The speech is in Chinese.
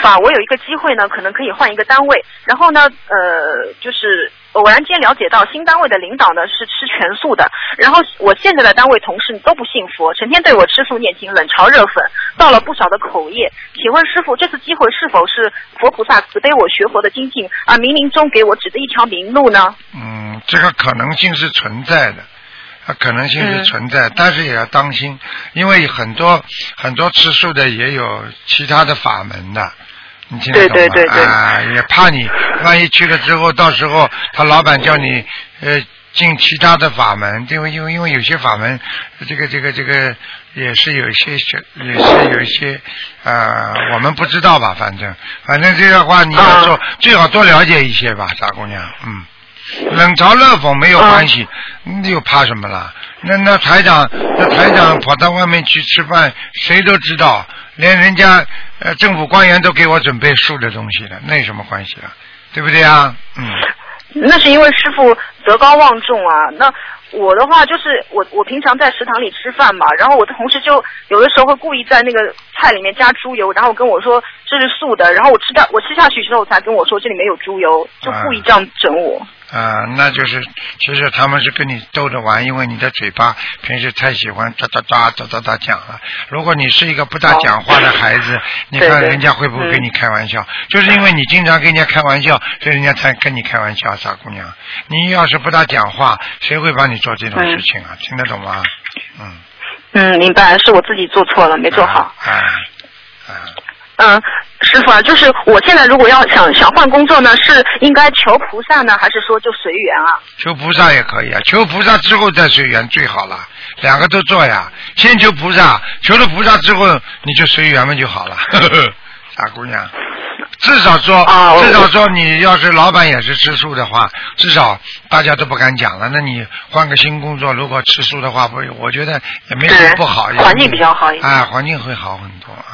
法，我有一个机会呢，可能可以换一个单位，然后呢，就是偶然间了解到新单位的领导呢是吃全素的，然后我现在的单位同事都不信佛，成天对我吃素念经，冷嘲热讽，造了不少的口业。请问师父，这次机会是否是佛菩萨慈悲我学佛的精进，而冥冥中给我指的一条明路呢？ 这个可能性是存在的。可能性是存在，但是也要当心，因为很多吃素的也有其他的法门的，你听得懂吗？对，也怕你万一去了之后，到时候他老板叫你进其他的法门，因为有些法门，这个也是有一些我们不知道吧，反正这个话你要做，最好多了解一些吧，傻姑娘，冷嘲热讽没有关系，你又怕什么了？那台长跑到外面去吃饭，谁都知道，连人家政府官员都给我准备素的东西了，那有什么关系了？对不对啊？ 那是因为师父德高望重啊。那我的话就是我平常在食堂里吃饭嘛，然后我的同事就有的时候会故意在那个菜里面加猪油，然后跟我说这是素的，然后我吃下去之后才跟我说这里面有猪油，就故意这样整我。 那就是其实他们是跟你逗着玩，因为你的嘴巴平时太喜欢哒讲了。如果你是一个不大讲话的孩子，你看人家会不会跟你开玩笑？就是因为你经常跟人家开玩笑，所以人家才跟你开玩笑，傻姑娘。你要是不大讲话，谁会帮你做这种事情啊？听得懂吗？ 明白，是我自己做错了，没做好。师傅啊，就是我现在如果要想换工作呢，是应该求菩萨呢，还是说就随缘啊？求菩萨也可以啊，求菩萨之后再随缘最好了，两个都做呀。先求菩萨，求了菩萨之后你就随缘嘛就好了。傻姑娘，至少说你要是老板也是吃素的话，至少大家都不敢讲了。那你换个新工作，如果吃素的话，我觉得也没什么不好，环境比较好一点。环境会好很多。